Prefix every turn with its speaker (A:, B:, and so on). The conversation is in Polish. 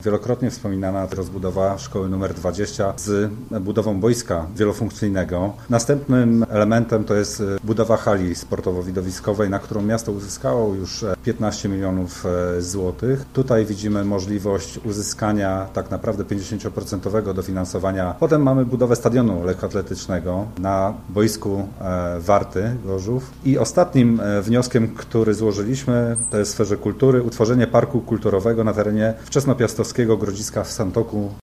A: Wielokrotnie wspominana rozbudowa szkoły numer 20 z budową boiska wielofunkcyjnego. Następnym elementem to jest budowa hali sportowo-widowiskowej, na którą miasto uzyskało już 15 milionów złotych. Tutaj widzimy możliwość uzyskania tak naprawdę 50% dofinansowania. Potem mamy budowę stadionu lekkoatletycznego na boisku Warty Gorzów. I ostatnim wnioskiem, który złożyliśmy, to jest w sferze kultury, utworzenie parku kulturowego na terenie wczesnopiastowskiego Grodziska w Santoku.